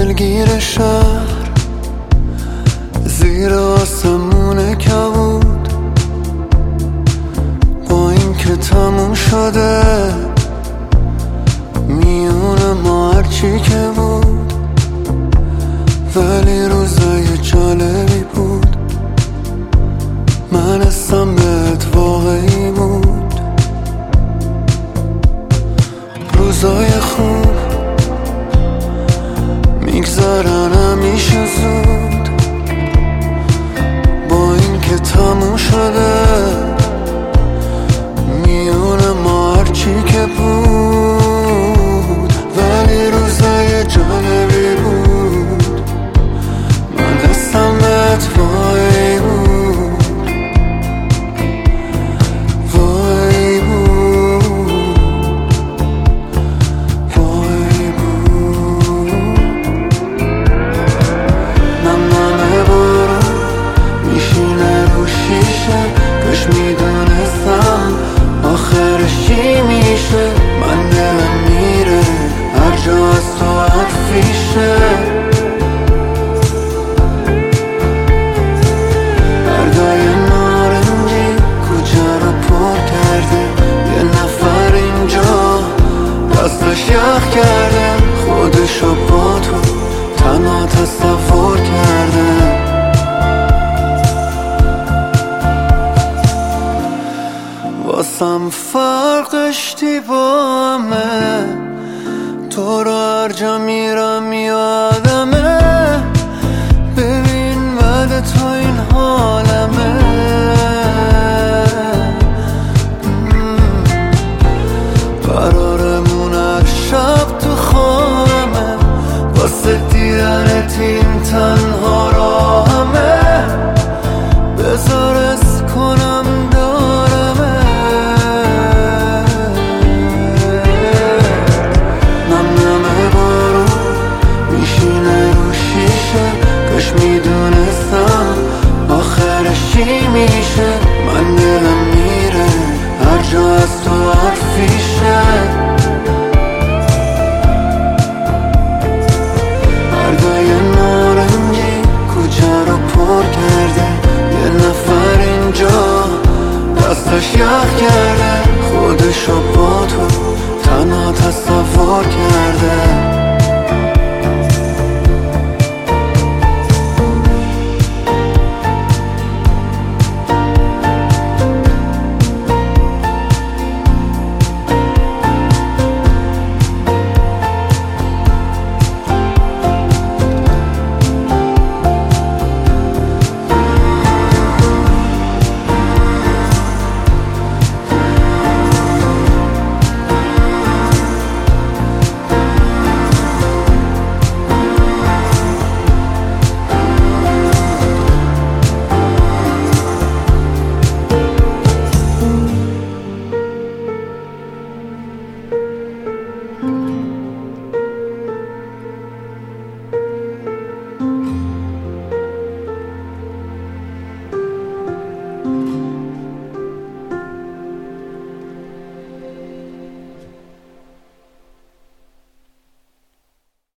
دلگیر شهر زیر آسمون کبود، با این که تموم شده میون ما هرچی که بود، ولی روزای جالبی بود. من حسم بهت واقعی بود. روزای خوب میگذرن همیشه زود، با این که تموم شده میون ما هرچی که بود، ولی روزای جالبی بود. من حسم بهت واقعی بود، واقعی بود، واقعی بود. نم بارون میشینه رو شیشه، کاش میدونستم آخرش چی میشه. من دلم میره هر جا از تو حرفیشه. بردای نارنجی کوچه رو پر کرده، یه نفر اینجا دستش یخ کرده، خودشو با تو تنها تصور کرده. واسم فرق داشتی با همه، تو رو هر جا میرم یادمه. ببین بعد تو این حالمه، قرارمون هر شب تو خانمه، واسه دیدنت این تنها راهمه. بذار از کنم دارمه. نم بارون میشینه رو شیشه، کاش میدونستم آخرش چی میشه. من دلم میره هر جا از تو حرفیشه. بردای نارنجی کوچه رو پر کرده، یه نفر اینجا دستش یخ کرده، خودشو با تو تنها تصور کرده.